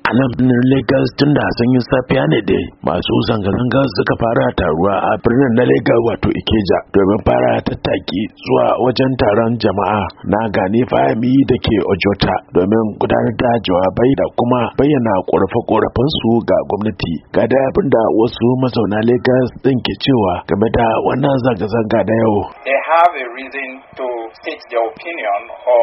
a nan birnin Lagos tun da sanyin safiya ne dai masu zanga-zanga suka fara taruwa a birnin na Lagos wato Ikeja domin fara tattaki zuwa wajen taron jama'a na Gani Fahimi da ke Ojota domin gudanar da jawabai da kuma bayyana ƙorafe-ƙorafen su ga gwamnati. Ga da abin da wasu mazauna Lagos din ke cewa game da wannan zanga-zanga da yau. They have a reason to state their opinion or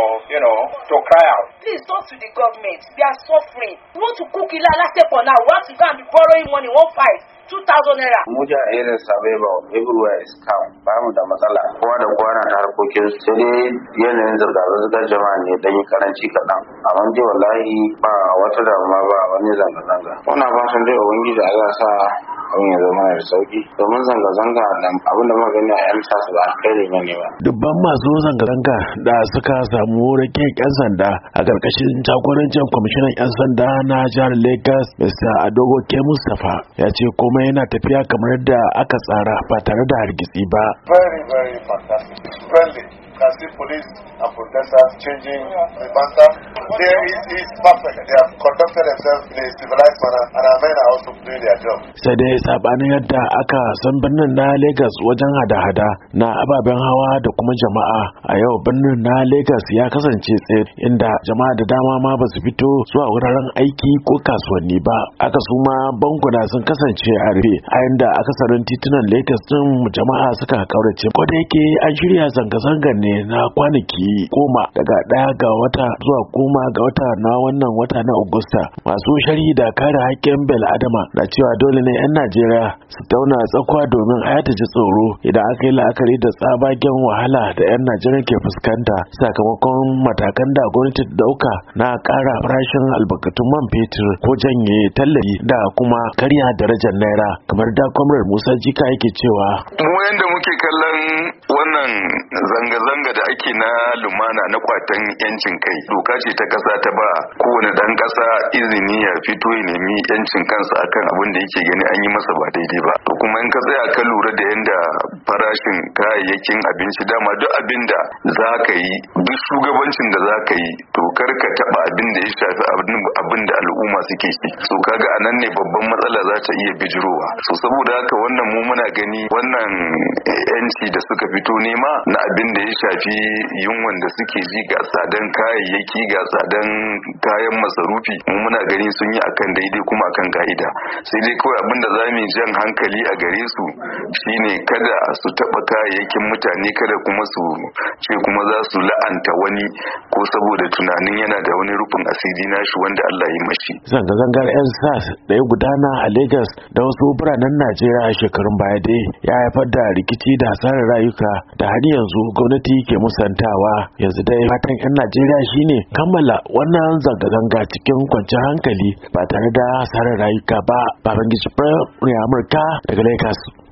to cry out. Please talk to the government. They are suffering. We want to cook it like last for now. We have to go and be borrowing money. 2,000 naira. Muja irin Sabeba everywhere is calm. Ba mu da matsala. Kowa da kowa na ta harkokin su. Sai dai yanayin zirga-zirgar jama'a ne dan yi karanci kaɗan. Amma dai wallahi ba wata damuwa ba wani zanga-zanga. Muna fatan dai Ubangiji Allah sa abin ya zama da sauki. Domin zanga-zanga da abin da muka gani a yan tasu ba kai ne ba. Dubban masu zanga-zanga da suka samu rake 'yan sanda a ƙarƙashin jagorancin kwamishinan 'yan sanda na jihar Lagos Mr. Adogoke Mustapha ya ce komai yana tafiya kamar yadda aka tsara ba tare da hargitsi ba. Very, very fantastic. Friendly. Can see police and protesters changing the banter. There is perfect. They have conducted themselves in a civilized manner, and our men are also doing their job. Sai dai sabanin yadda aka san birnin na Lagos wajen hada-hada na ababen hawa da kuma jama'a, a yau birnin na Lagos ya kasance tsaye inda jama'a da dama ma ba su fito zuwa wuraren aiki ko kasuwanni ba. Aka suma bankuna sun kasance a rufe, a inda akasarin titunan Lagos din jama'a suka kaurace. Ko da yake an shirya zanga-zangar ne na kwanaki 10 daga 1 ga wata zuwa 10 ga wata na wannan wata na Agusta. Masu sharhi da kare haƙƙin bil adama na cewa dole ne 'yan Najeriya su tauna tsakwa domin a ta ji tsoro idan aka yi la'akari da tsabagen wahala da 'yan Najeriya ke fuskanta sakamakon matakan da gwamnati ta dauka na ƙara farashin albarkatun man fetur ko janye tallafi da kuma karya darajar naira, kamar da Comrade Musa Jika yake cewa mu yanda muke kallon wannan zanga-zanga da ake na lumana na kwatan yancin kai, doka ce ta kasa ta ba kowane dan kasa izini ya fito ya nemi yancin kansa akan abin da yake gani an yi masa ba daidai ba. To kuma in ka tsaya ka lura da yanda farashin kayayyakin abinci, dama duk abin da za ka yi, duk shugabancin da za ka yi, to kar ka taba abin da ya shafi abin da al'umma suke ci. So kaga anan ne babban matsala za ta iya bijirowa. So saboda haka wannan mu muna gani wannan yanci da suka fito nema na abin da ya shafi yunwan da suke ji ga tsadan kayayyaki ga tsadan kayan masarufi, mu muna gani sun yi akan daidai kuma akan ka'ida. Sai dai kawai abin da zamu jan hankali a gare su shine kada su taba kayayyakin mutane, kada kuma su ce kuma za su la'anta wani ko saboda tunanin yana da wani rufin asiri nashi wanda Allah ya mashi. Zanga-zangar 'yan SARS da ya gudana a Lagos da wasu biranen Najeriya a shekarun baya dai ya haifar da rikici da hasarar rayuka da har yanzu gwamnati ke musantawa. Yanzu dai fatan 'yan Najeriya shine kammala wannan zanga-zanga cikin kwanciyar hankali ba tare da hasarar rayuka ba. Babangiji Amurka daga Lagos.